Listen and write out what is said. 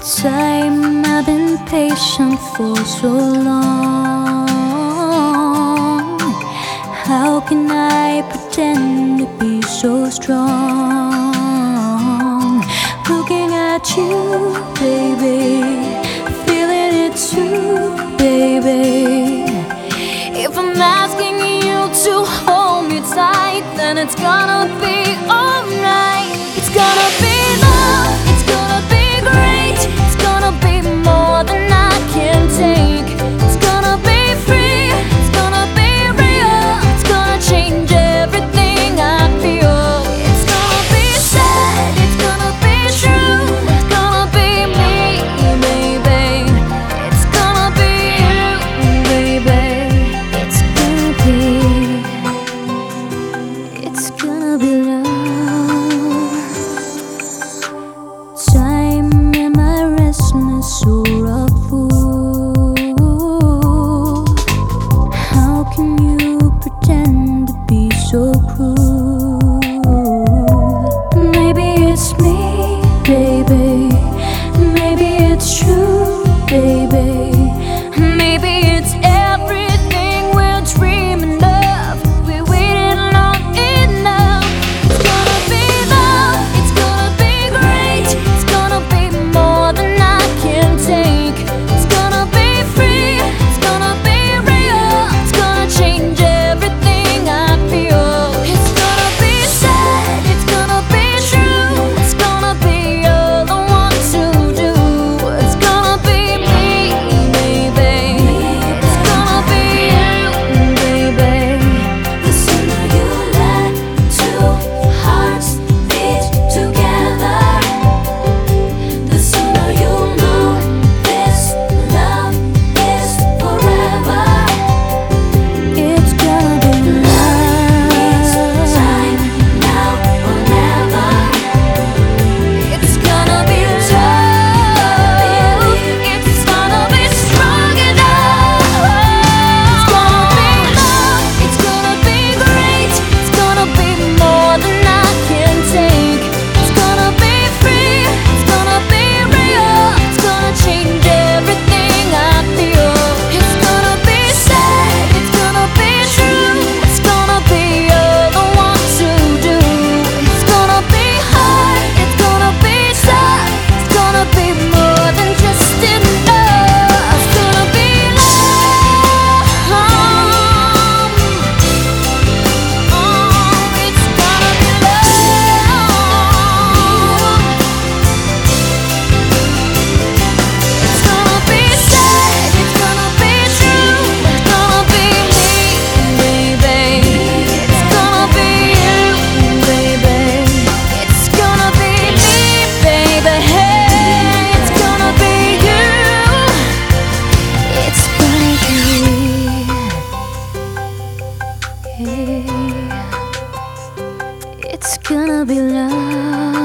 Time, I've been patient for so long. How can I pretend to be so strong? Looking at you, baby, feeling it too, baby. If I'm asking you to hold me tight, then it's gonna be alright. It's gonna be love, it's gonna be great. It's gonna be more than I can take. It's gonna be free, it's gonna be real. It's gonna change everything I feel. It's gonna be sad, it's gonna be true. It's gonna be me, baby. It's gonna be you, baby. It's gonna be love. Time, am I restless or a fool? How can you pretend to be so cruel? Maybe it's me, baby. Maybe it's true, baby. Maybe it's everything we're dreaming of. We waited long enough. It's gonna be love, it's gonna be great. It's gonna be more than I can take. It's gonna be free, it's gonna be real. It's gonna change everything I feel. It's gonna be sad, it's gonna be true. It's gonna be all I want to do. It's gonna be me, baby. It's gonna be you, baby. The sooner you let two hearts beat together, the sooner you know this love is forever. It's gonna be love. It's time, now or never. It's gonna be love. It's gonna be strong enough. It's gonna be love. It's gonna be great. It's gonna be more than I can take. It's gonna be free. It's gonna be real. It's gonna change everything I feel. It's gonna be sad. It's gonna be true. It's gonna be all I want to do. It's gonna be hard. It's gonna be tough. It's gonna be more than just enough. It's gonna be love. It's gonna be love. It's gonna be sad, it's gonna be true. It's gonna be me, baby. It's gonna be you, baby. It's gonna be me, baby. Hey, it's gonna be you. It's gonna be. Hey, it's gonna be love.